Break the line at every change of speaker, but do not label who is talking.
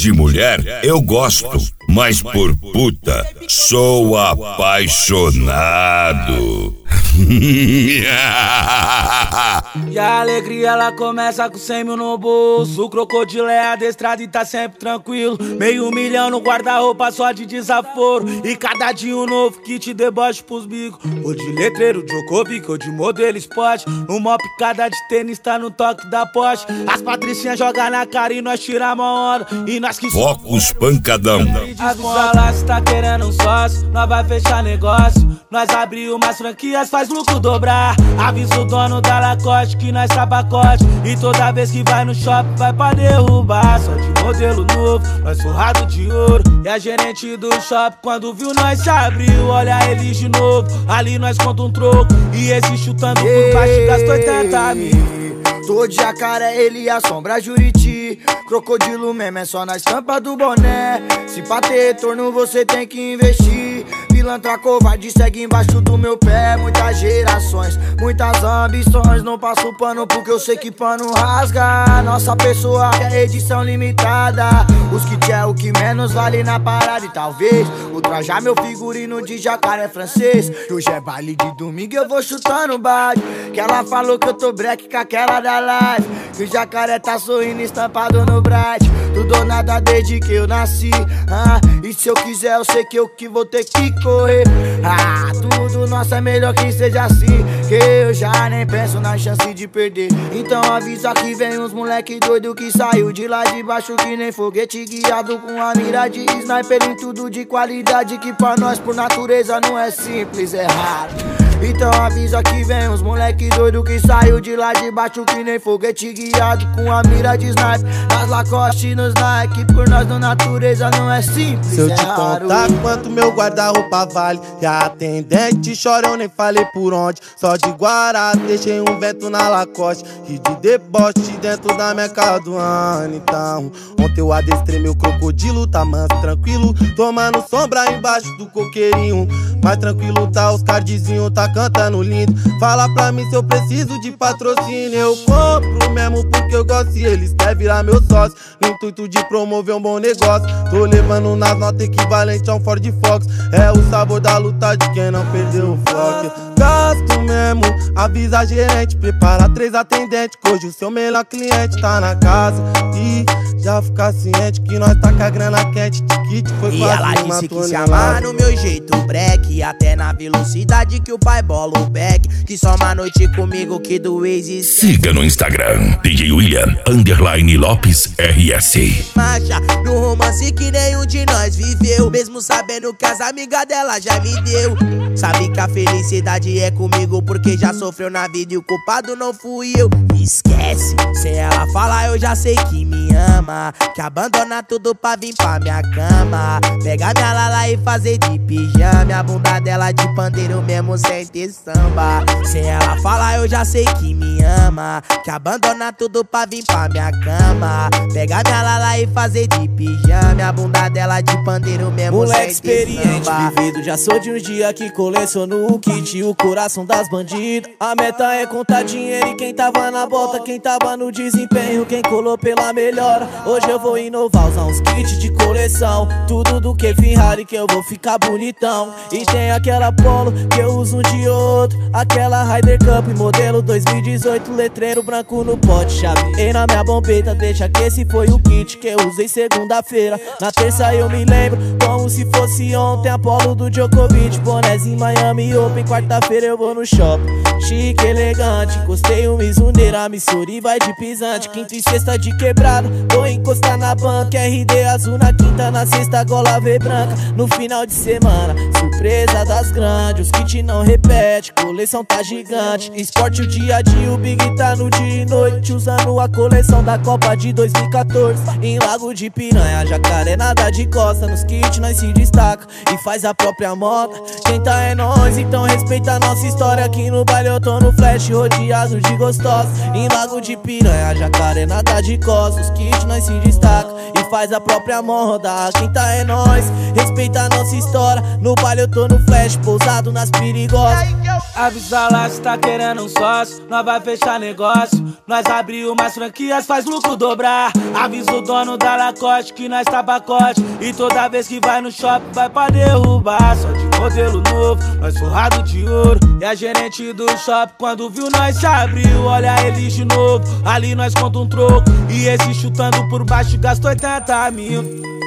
De mulher eu gosto, mas por puta sou apaixonado.
E a alegria ela começa com 100 mil no bolso. O crocodilo é adestrado e tá sempre tranquilo. Meio milhão no guarda-roupa só de desaforo. E cada dia um novo que te deboche pros bicos. Ou de letreiro, Djokovic, ou de modelo esporte. Uma picada de tênis tá no toque da Porsche. As patricinhas jogam na cara e nós tiramos a onda. E nós que
Focus pancadão.
avisa lá se tá querendo um sócio. Nós vai fechar negócio. Nós abriu umas franquias, faz lucro dobrar. Avisa o dono da Lacoste que nós tá pacote. E toda vez que vai no shopping vai pra derrubar. Só de modelo novo, nós forrado de ouro. E a gerente do shopping quando viu nós se abriu. Olha ele de novo, ali nós conta um troco. E esse chutando por baixo gastou 80 mil.
Tô de jacaré, ele assombra Juriti. Crocodilo mesmo é só na estampa do boné. Se pra ter retorno você tem que investir. Pilantra covarde segue embaixo do meu pé. Muitas gerações, muitas ambições. Não passo pano porque eu sei que pano rasga. Nossa pessoa é edição limitada. Os kits é o que menos vale na parada. E talvez ultrajar meu figurino de jacaré francês. Hoje é baile de domingo, eu vou chutando baixo. Que ela falou que eu tô break com aquela da live. Que o jacaré tá sorrindo estampado no bright. Tudo ou nada desde que eu nasci. E se eu quiser eu sei que eu que vou ter que correr. Tudo nosso é melhor que seja assim. Que eu já nem penso na chance de perder. Então avisa que vem uns moleque doido que saiu de lá de baixo que nem foguete, guiado com a mira de sniper em tudo de qualidade. Que pra nós por natureza não é simples, é raro. Então avisa que vem uns moleque doido que saiu de lá de baixo que nem foguete, guiado com a mira de sniper. Nas Lacoste nos Nike, por nós na natureza não é simples,
se eu te
raro.
contar quanto meu guarda-roupa vale, e a atendente chora, eu nem falei por onde. Só de Guará deixei um vento na Lacoste e de deboche dentro da minha casa do ano. Então ontem eu adestrei meu crocodilo, tá manso, tranquilo, tomando sombra embaixo do coqueirinho. Mais tranquilo tá os cardzinhos, tá cantando lindo. Fala pra mim se eu preciso de patrocínio. Eu compro mesmo porque eu gosto e eles querem virar meu sócio. No intuito de promover um bom negócio. Tô levando nas notas equivalente a um Ford Fox. É o sabor da luta de quem não perdeu o foco. Gasto mesmo, avisa a gerente. Prepara 3 atendentes, que hoje o seu melhor cliente tá na casa. E já fica ciente que nós tá com a grana quente. Tiquite foi
e
quase
ela
uma
disse que se
tonelada.
amar no meu jeito break, até na velocidade que o pai bola o back. Que só uma noite comigo que do ex
Siga no Instagram, DJ William _Lopes RS.
marcha no romance que nenhum de nós viveu. Mesmo sabendo que as amigas dela já me deu. Sabe que a felicidade é comigo porque já sofreu na vida e o culpado não fui eu. Esquece, sem ela falar eu já sei que me ama. Que abandona tudo pra vir pra minha cama. Pegar minha lala e fazer de pijama. A bunda dela de pandeiro mesmo sem ter samba. Sem ela falar eu já sei que me ama. Que abandona tudo pra vir pra minha cama. Pegar minha lala e fazer de pijama. A bunda dela de pandeiro mesmo
moleque
sem ter
experiente,
samba.
vivido. Já sou de uns dias que coleciono o kit e o coração das bandidas. A meta é contar dinheiro e quem tava na bota, quem tava no desempenho, quem colou pela melhora. Hoje eu vou inovar, usar uns kits de coleção. Tudo do que Ferrari que eu vou ficar bonitão. E tem aquela Polo que eu uso um de outro. Aquela Ryder Cup modelo 2018, letreiro branco no pote, chave. E na minha bombeta deixa que esse foi o kit que eu usei segunda-feira. Na terça eu me lembro como se fosse ontem. Apolo do Djokovic, bonézinho Miami Open. Quarta-feira eu vou no shopping, chique, elegante. Encostei um Mizuneira, Missouri vai de pisante. Quinta e sexta de quebrada, vou encostar na banca. RD azul na quinta, na sexta gola V branca. No final de semana, surpresa das grandes. Os kits não repete, coleção tá gigante. Esporte o dia a dia, o Big tá no dia e noite. Usando a coleção da Copa de 2014. Em Lago de Piranha, jacaré nada de costa. Nos kits nós se destaca e faz a própria moda. Quem tá é nós, então respeita a nossa história. Aqui no baile eu tô no flash, rodeado de gostosa. Em Lago de Piranha, jacaré nada de costa. Os kits nós se destaca e faz a própria moda. Quem tá é nós, respeita a nossa história. No baile eu tô no flash, pousado nas perigosas. Avisa lá se tá querendo um sócio, nós vai fechar negócio. Nós abriu mais franquias, faz lucro dobrar. Avisa o dono da Lacoste que nós tá pacote. E toda vez que vai no shopping vai pra derrubar. Só de modelo novo, nós forrado de ouro. E a gerente do shopping quando viu nós se abriu. Olha eles de novo, ali nós conta um troco. E esse chutando por baixo gastou 80 mil.